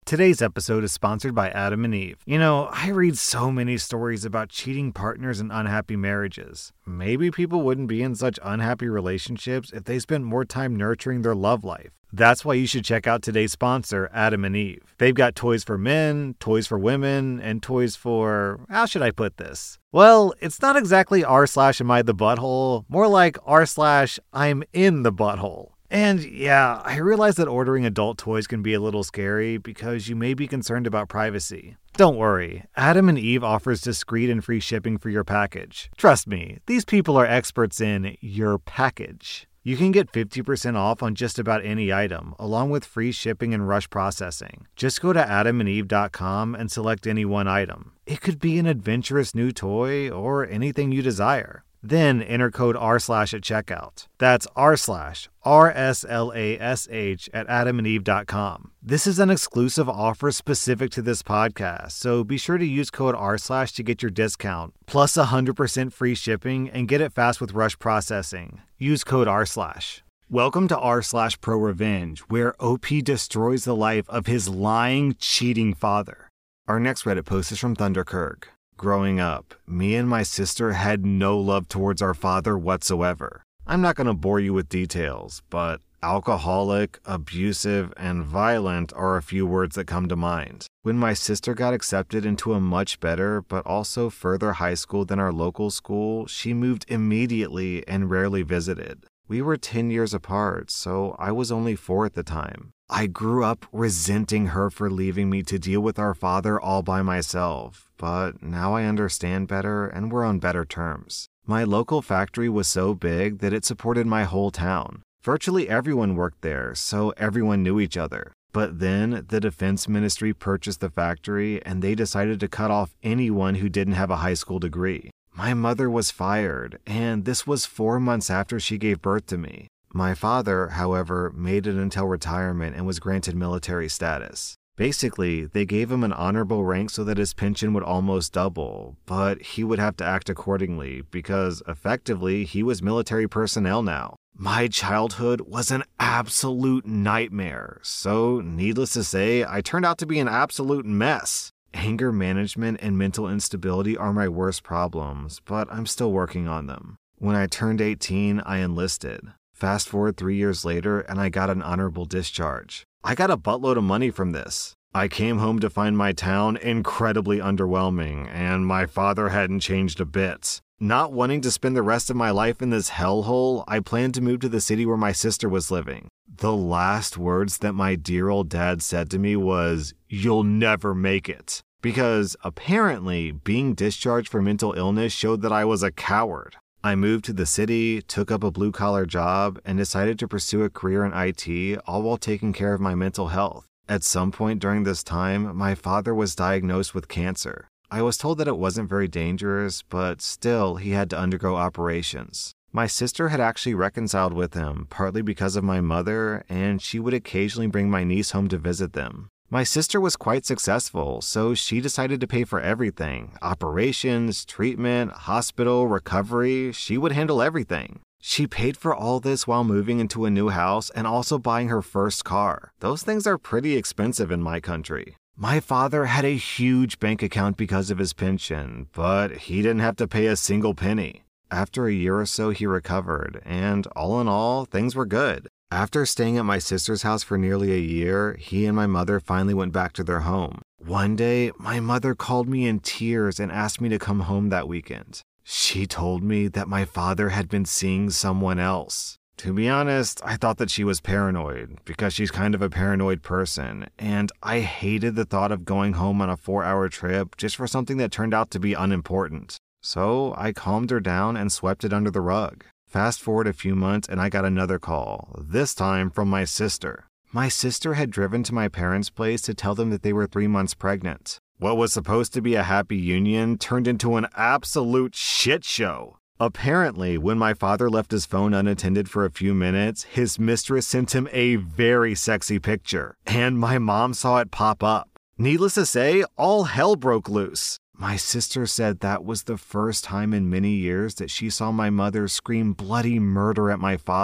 Today's episode is sponsored by Adam and Eve. You know, I read so many stories about cheating partners and unhappy marriages. Maybe people wouldn't be in such unhappy relationships if they spent more time nurturing their love life. That's why you should check out today's sponsor, Adam and Eve. They've got toys for men, toys for women, and toys for... how should I put this? Well, it's not exactly r/am I the butthole, more like r/I'm in the butthole. And yeah, I realize that ordering adult toys can be a little scary because you may be concerned about privacy. Don't worry, Adam and Eve offers discreet and free shipping for your package. Trust me, these people are experts in your package. You can get 50% off on just about any item, along with free shipping and rush processing. Just go to adamandeve.com and select any one item. It could be an adventurous new toy or anything you desire. Then enter code r/ at checkout. That's r/RSLASH at adamandeve.com. This is an exclusive offer specific to this podcast, so be sure to use code r/ to get your discount, plus 100% free shipping, and get it fast with rush processing. Use code r/. Welcome to r/Pro Revenge, where OP destroys the life of his lying, cheating father. Our next Reddit post is from Thunderkirk. Growing up, me and my sister had no love towards our father whatsoever. I'm not going to bore you with details, but alcoholic, abusive, and violent are a few words that come to mind. When my sister got accepted into a much better, but also further high school than our local school, she moved immediately and rarely visited. We were 10 years apart, so I was only 4 at the time. I grew up resenting her for leaving me to deal with our father all by myself, but now I understand better and we're on better terms. My local factory was so big that it supported my whole town. Virtually everyone worked there, so everyone knew each other. But then the defense ministry purchased the factory and they decided to cut off anyone who didn't have a high school degree. My mother was fired, and this was 4 months after she gave birth to me. My father, however, made it until retirement and was granted military status. Basically, they gave him an honorable rank so that his pension would almost double, but he would have to act accordingly because, effectively, he was military personnel now. My childhood was an absolute nightmare, so needless to say, I turned out to be an absolute mess. Anger management and mental instability are my worst problems, but I'm still working on them. When I turned 18, I enlisted. Fast forward 3 years later, and I got an honorable discharge. I got a buttload of money from this. I came home to find my town incredibly underwhelming, and my father hadn't changed a bit. Not wanting to spend the rest of my life in this hellhole, I planned to move to the city where my sister was living. The last words that my dear old dad said to me was, "You'll never make it." Because apparently, being discharged for mental illness showed that I was a coward. I moved to the city, took up a blue-collar job, and decided to pursue a career in IT, all while taking care of my mental health. At some point during this time, my father was diagnosed with cancer. I was told that it wasn't very dangerous, but still, he had to undergo operations. My sister had actually reconciled with him, partly because of my mother, and she would occasionally bring my niece home to visit them. My sister was quite successful, so she decided to pay for everything. Operations, treatment, hospital, recovery, she would handle everything. She paid for all this while moving into a new house and also buying her first car. Those things are pretty expensive in my country. My father had a huge bank account because of his pension, but he didn't have to pay a single penny. After a year or so, he recovered, and all in all, things were good. After staying at my sister's house for nearly a year, he and my mother finally went back to their home. One day, my mother called me in tears and asked me to come home that weekend. She told me that my father had been seeing someone else. To be honest, I thought that she was paranoid, because she's kind of a paranoid person, and I hated the thought of going home on a 4-hour trip just for something that turned out to be unimportant. So I calmed her down and swept it under the rug. Fast forward a few months and I got another call, this time from my sister. My sister had driven to my parents' place to tell them that they were 3 months pregnant. What was supposed to be a happy union turned into an absolute shit show. Apparently, when my father left his phone unattended for a few minutes, his mistress sent him a very sexy picture, and my mom saw it pop up. Needless to say, all hell broke loose. My sister said that was the first time in many years that she saw my mother scream bloody murder at my father.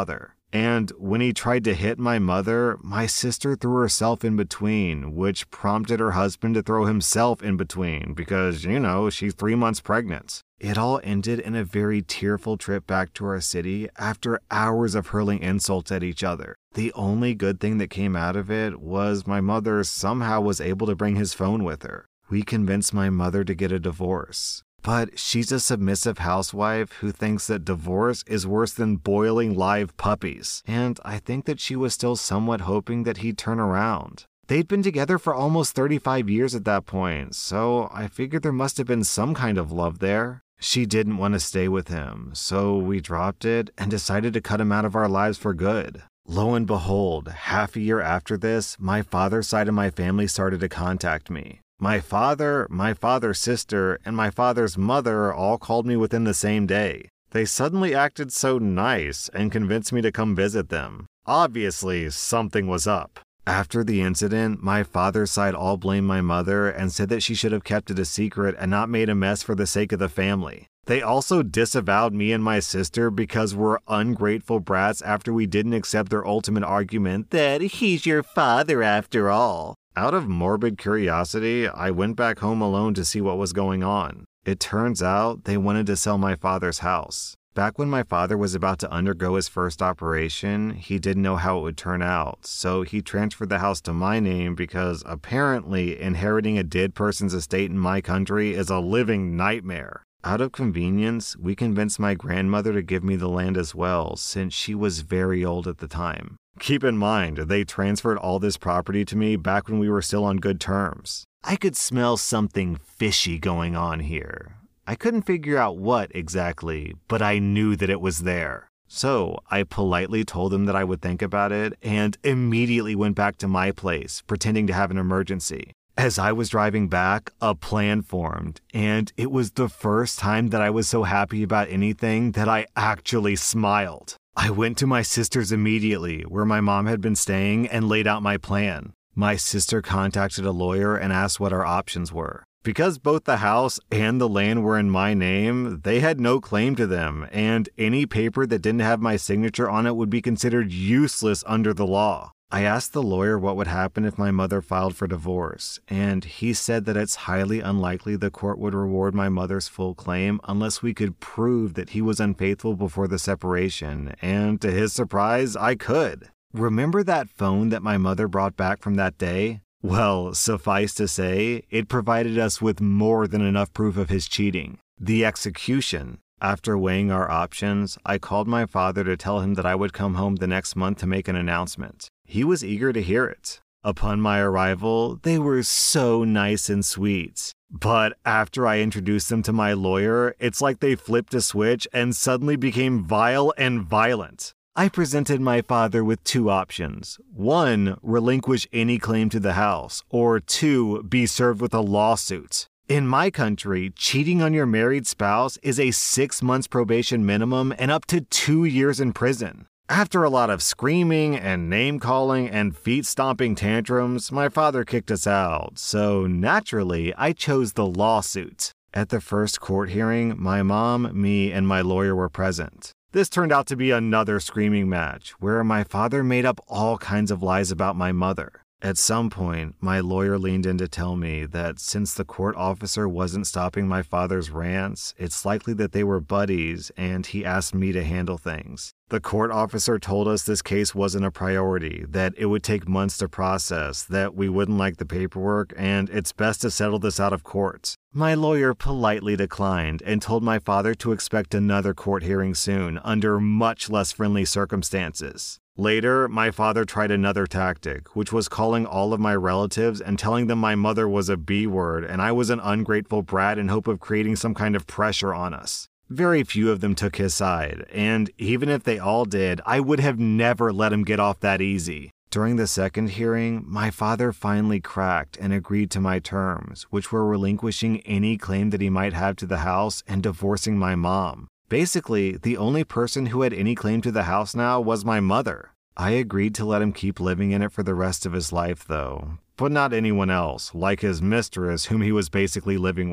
And when he tried to hit my mother, my sister threw herself in between, which prompted her husband to throw himself in between because, she's 3 months pregnant. It all ended in a very tearful trip back to our city after hours of hurling insults at each other. The only good thing that came out of it was my mother somehow was able to bring his phone with her. We convinced my mother to get a divorce. But she's a submissive housewife who thinks that divorce is worse than boiling live puppies, and I think that she was still somewhat hoping that he'd turn around. They'd been together for almost 35 years at that point, so I figured there must have been some kind of love there. She didn't want to stay with him, so we dropped it and decided to cut him out of our lives for good. Lo and behold, half a year after this, my father's side of my family started to contact me. My father, my father's sister, and my father's mother all called me within the same day. They suddenly acted so nice and convinced me to come visit them. Obviously, something was up. After the incident, my father's side all blamed my mother and said that she should have kept it a secret and not made a mess for the sake of the family. They also disavowed me and my sister because we're ungrateful brats after we didn't accept their ultimate argument that he's your father after all. Out of morbid curiosity, I went back home alone to see what was going on. It turns out they wanted to sell my father's house. Back when my father was about to undergo his first operation, he didn't know how it would turn out, so he transferred the house to my name because apparently inheriting a dead person's estate in my country is a living nightmare. Out of convenience, we convinced my grandmother to give me the land as well, since she was very old at the time. Keep in mind, they transferred all this property to me back when we were still on good terms. I could smell something fishy going on here. I couldn't figure out what exactly, but I knew that it was there. So I politely told them that I would think about it and immediately went back to my place, pretending to have an emergency. As I was driving back, a plan formed, and it was the first time that I was so happy about anything that I actually smiled. I went to my sister's immediately, where my mom had been staying, and laid out my plan. My sister contacted a lawyer and asked what our options were. Because both the house and the land were in my name, they had no claim to them, and any paper that didn't have my signature on it would be considered useless under the law. I asked the lawyer what would happen if my mother filed for divorce, and he said that it's highly unlikely the court would reward my mother's full claim unless we could prove that he was unfaithful before the separation, and to his surprise, I could. Remember that phone that my mother brought back from that day? Well, suffice to say, it provided us with more than enough proof of his cheating. The execution. After weighing our options, I called my father to tell him that I would come home the next month to make an announcement. He was eager to hear it. Upon my arrival, they were so nice and sweet. But after I introduced them to my lawyer, it's like they flipped a switch and suddenly became vile and violent. I presented my father with two options. 1, relinquish any claim to the house, or 2, be served with a lawsuit. In my country, cheating on your married spouse is a 6 months probation minimum and up to 2 years in prison. After a lot of screaming and name-calling and feet-stomping tantrums, my father kicked us out, so naturally, I chose the lawsuit. At the first court hearing, my mom, me, and my lawyer were present. This turned out to be another screaming match, where my father made up all kinds of lies about my mother. At some point, my lawyer leaned in to tell me that since the court officer wasn't stopping my father's rants, it's likely that they were buddies, and he asked me to handle things. The court officer told us this case wasn't a priority, that it would take months to process, that we wouldn't like the paperwork, and it's best to settle this out of court. My lawyer politely declined and told my father to expect another court hearing soon, under much less friendly circumstances. Later, my father tried another tactic, which was calling all of my relatives and telling them my mother was a B-word and I was an ungrateful brat in hope of creating some kind of pressure on us. Very few of them took his side, and even if they all did, I would have never let him get off that easy. During the second hearing, my father finally cracked and agreed to my terms, which were relinquishing any claim that he might have to the house and divorcing my mom. Basically, the only person who had any claim to the house now was my mother. I agreed to let him keep living in it for the rest of his life, though, but not anyone else, like his mistress, whom he was basically living with.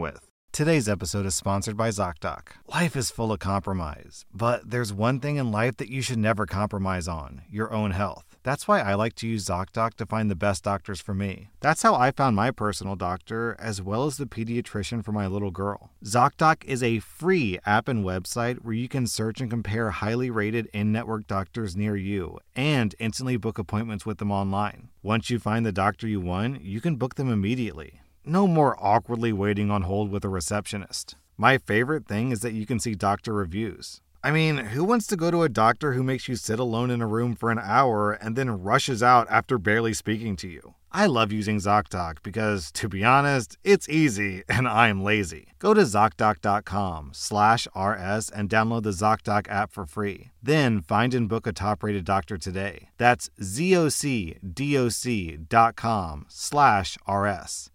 Today's episode is sponsored by ZocDoc. Life is full of compromise, but there's one thing in life that you should never compromise on: your own health. That's why I like to use ZocDoc to find the best doctors for me. That's how I found my personal doctor, as well as the pediatrician for my little girl. ZocDoc is a free app and website where you can search and compare highly rated in-network doctors near you and instantly book appointments with them online. Once you find the doctor you want, you can book them immediately. No more awkwardly waiting on hold with a receptionist. My favorite thing is that you can see doctor reviews. I mean, who wants to go to a doctor who makes you sit alone in a room for an hour and then rushes out after barely speaking to you? I love using ZocDoc because, to be honest, it's easy and I'm lazy. Go to ZocDoc.com/RS and download the ZocDoc app for free. Then find and book a top-rated doctor today. That's ZocDoc.com/RS.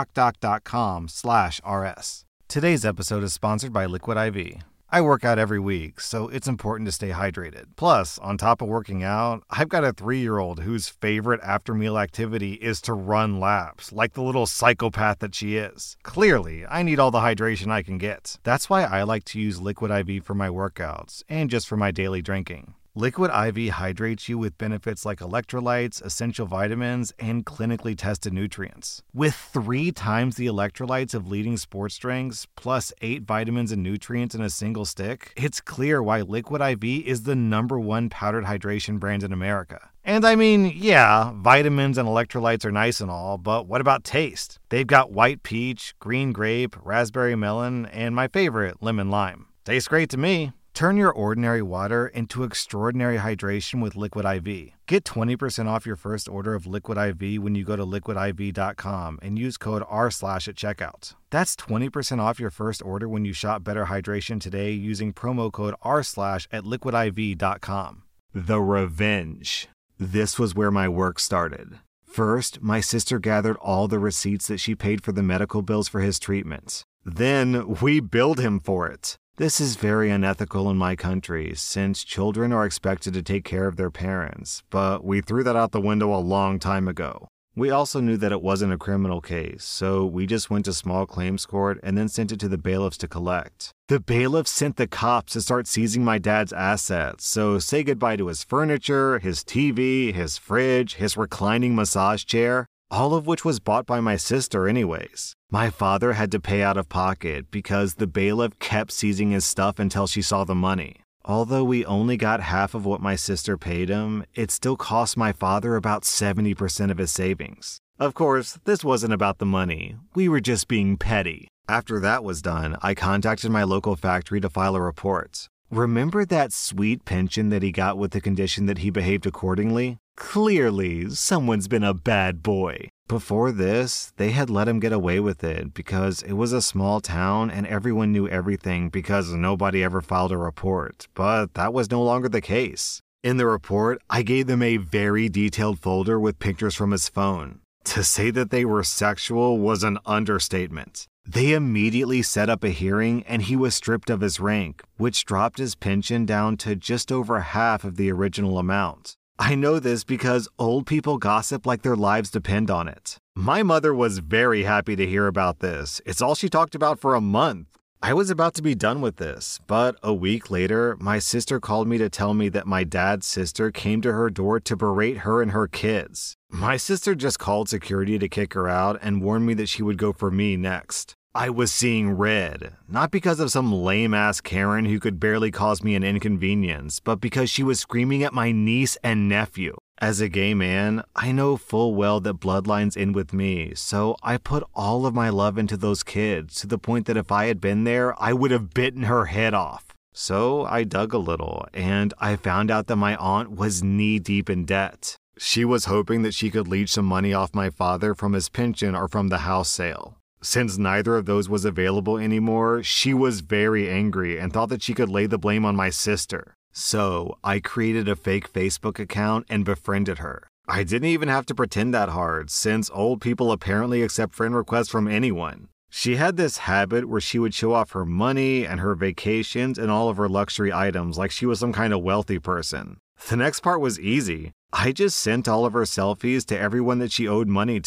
ZocDoc.com/RS. Today's episode is sponsored by Liquid IV. I work out every week, so it's important to stay hydrated. Plus, on top of working out, I've got a 3-year-old whose favorite after-meal activity is to run laps, like the little psychopath that she is. Clearly, I need all the hydration I can get. That's why I like to use Liquid IV for my workouts and just for my daily drinking. Liquid IV hydrates you with benefits like electrolytes, essential vitamins, and clinically tested nutrients. With 3 times the electrolytes of leading sports drinks, plus 8 vitamins and nutrients in a single stick, it's clear why Liquid IV is the #1 powdered hydration brand in America. And I mean, yeah, vitamins and electrolytes are nice and all, but what about taste? They've got white peach, green grape, raspberry melon, and my favorite, lemon lime. Tastes great to me. Turn your ordinary water into extraordinary hydration with Liquid IV. Get 20% off your first order of Liquid IV when you go to liquidiv.com and use code R/ at checkout. That's 20% off your first order when you shop Better Hydration today using promo code R/ at liquidiv.com. The Revenge. This was where my work started. First, my sister gathered all the receipts that she paid for the medical bills for his treatment. Then, we billed him for it. This is very unethical in my country, since children are expected to take care of their parents, but we threw that out the window a long time ago. We also knew that it wasn't a criminal case, so we just went to small claims court and then sent it to the bailiffs to collect. The bailiffs sent the cops to start seizing my dad's assets, so say goodbye to his furniture, his TV, his fridge, his reclining massage chair, all of which was bought by my sister anyways. My father had to pay out of pocket because the bailiff kept seizing his stuff until she saw the money. Although we only got half of what my sister paid him, it still cost my father about 70% of his savings. Of course, this wasn't about the money. We were just being petty. After that was done, I contacted my local factory to file a report. Remember that sweet pension that he got with the condition that he behaved accordingly? Clearly, someone's been a bad boy. Before this, they had let him get away with it because it was a small town and everyone knew everything because nobody ever filed a report, but that was no longer the case. In the report, I gave them a very detailed folder with pictures from his phone. To say that they were sexual was an understatement. They immediately set up a hearing and he was stripped of his rank, which dropped his pension down to just over half of the original amount. I know this because old people gossip like their lives depend on it. My mother was very happy to hear about this. It's all she talked about for a month. I was about to be done with this, but a week later, my sister called me to tell me that my dad's sister came to her door to berate her and her kids. My sister just called security to kick her out and warned me that she would go for me next. I was seeing red, not because of some lame-ass Karen who could barely cause me an inconvenience, but because she was screaming at my niece and nephew. As a gay man, I know full well that bloodlines end with me, so I put all of my love into those kids to the point that if I had been there, I would have bitten her head off. So I dug a little, and I found out that my aunt was knee-deep in debt. She was hoping that she could leech some money off my father from his pension or from the house sale. Since neither of those was available anymore, she was very angry and thought that she could lay the blame on my sister. So I created a fake Facebook account and befriended her. I didn't even have to pretend that hard, since old people apparently accept friend requests from anyone. She had this habit where she would show off her money and her vacations and all of her luxury items like she was some kind of wealthy person. The next part was easy. I just sent all of her selfies to everyone that she owed money to.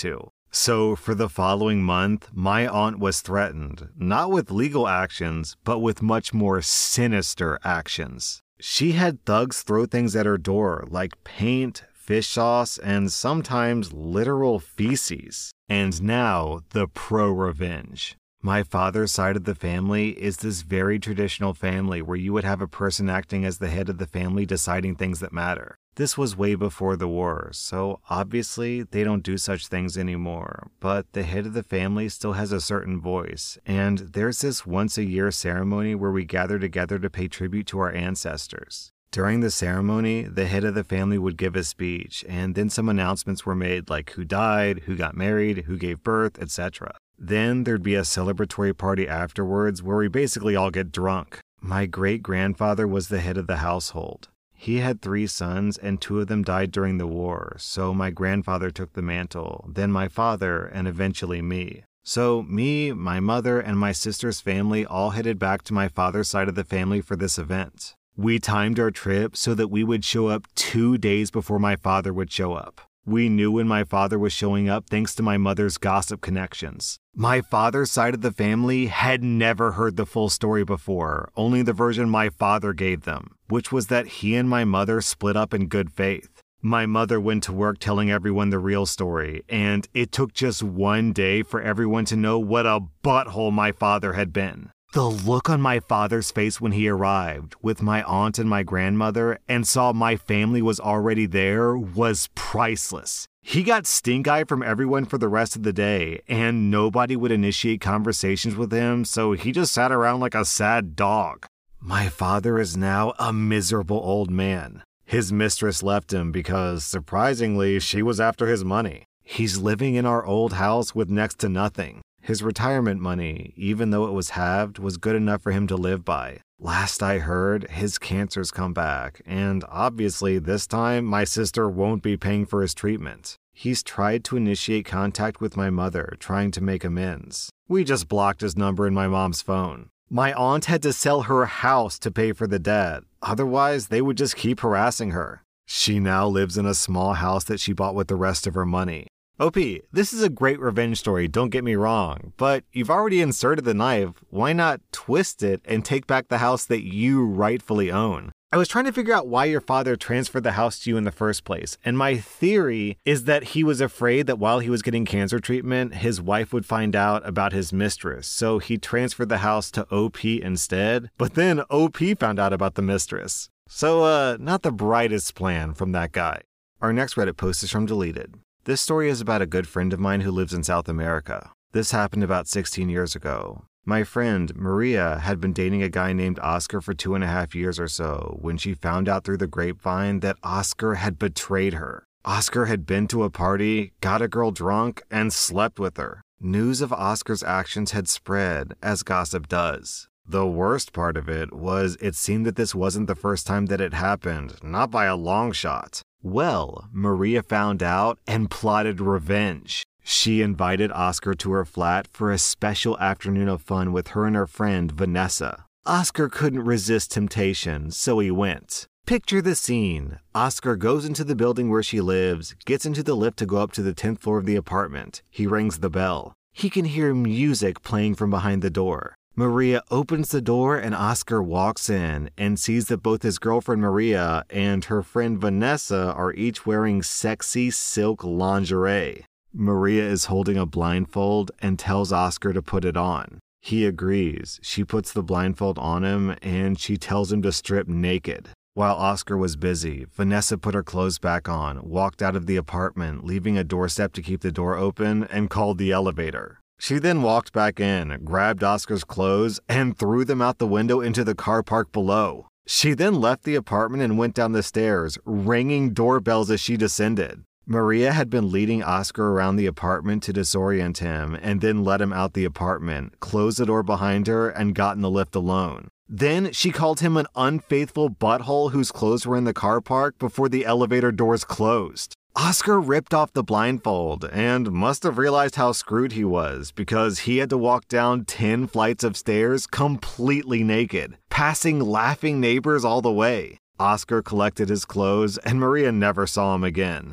So for the following month, my aunt was threatened, not with legal actions, but with much more sinister actions. She had thugs throw things at her door, like paint, fish sauce, and sometimes literal feces. And now, the pro-revenge. My father's side of the family is this very traditional family where you would have a person acting as the head of the family deciding things that matter. This was way before the war, so obviously they don't do such things anymore, but the head of the family still has a certain voice, and there's this once-a-year ceremony where we gather together to pay tribute to our ancestors. During the ceremony, the head of the family would give a speech, and then some announcements were made like who died, who got married, who gave birth, etc. Then there'd be a celebratory party afterwards where we basically all get drunk. My great-grandfather was the head of the household. He had 3 sons, and 2 of them died during the war, so my grandfather took the mantle, then my father, and eventually me. So me, my mother, and my sister's family all headed back to my father's side of the family for this event. We timed our trip so that we would show up 2 days before my father would show up. We knew when my father was showing up thanks to my mother's gossip connections. My father's side of the family had never heard the full story before, only the version my father gave them, which was that he and my mother split up in good faith. My mother went to work telling everyone the real story, and it took just 1 day for everyone to know what a butthole my father had been. The look on my father's face when he arrived, with my aunt and my grandmother, and saw my family was already there, was priceless. He got stink eye from everyone for the rest of the day, and nobody would initiate conversations with him, so he just sat around like a sad dog. My father is now a miserable old man. His mistress left him because, surprisingly, she was after his money. He's living in our old house with next to nothing. His retirement money, even though it was halved, was good enough for him to live by. Last I heard, his cancer's come back, and obviously this time my sister won't be paying for his treatment. He's tried to initiate contact with my mother, trying to make amends. We just blocked his number in my mom's phone. My aunt had to sell her house to pay for the debt, otherwise they would just keep harassing her. She now lives in a small house that she bought with the rest of her money. OP, this is a great revenge story, don't get me wrong, but you've already inserted the knife, why not twist it and take back the house that you rightfully own? I was trying to figure out why your father transferred the house to you in the first place, and my theory is that he was afraid that while he was getting cancer treatment, his wife would find out about his mistress, so he transferred the house to OP instead, but then OP found out about the mistress. So, not the brightest plan from that guy. Our next Reddit post is from Deleted. This story is about a good friend of mine who lives in South America. This happened about 16 years ago. My friend, Maria, had been dating a guy named Oscar for 2.5 years or so when she found out through the grapevine that Oscar had betrayed her. Oscar had been to a party, got a girl drunk, and slept with her. News of Oscar's actions had spread, as gossip does. The worst part of it was it seemed that this wasn't the first time that it happened, not by a long shot. Well, Maria found out and plotted revenge. She invited Oscar to her flat for a special afternoon of fun with her and her friend, Vanessa. Oscar couldn't resist temptation, so he went. Picture the scene. Oscar goes into the building where she lives, gets into the lift to go up to the 10th floor of the apartment. He rings the bell. He can hear music playing from behind the door. Maria opens the door and Oscar walks in and sees that both his girlfriend Maria and her friend Vanessa are each wearing sexy silk lingerie. Maria is holding a blindfold and tells Oscar to put it on. He agrees. She puts the blindfold on him and she tells him to strip naked. While Oscar was busy, Vanessa put her clothes back on, walked out of the apartment, leaving a doorstep to keep the door open, and called the elevator. She then walked back in, grabbed Oscar's clothes, and threw them out the window into the car park below. She then left the apartment and went down the stairs, ringing doorbells as she descended. Maria had been leading Oscar around the apartment to disorient him and then let him out the apartment, closed the door behind her, and got in the lift alone. Then she called him an unfaithful butthole whose clothes were in the car park before the elevator doors closed. Oscar ripped off the blindfold and must have realized how screwed he was because he had to walk down 10 flights of stairs completely naked, passing laughing neighbors all the way. Oscar collected his clothes and Maria never saw him again.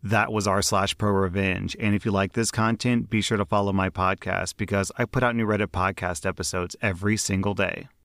That was r/pro revenge. And if you like this content, be sure to follow my podcast because I put out new Reddit podcast episodes every single day.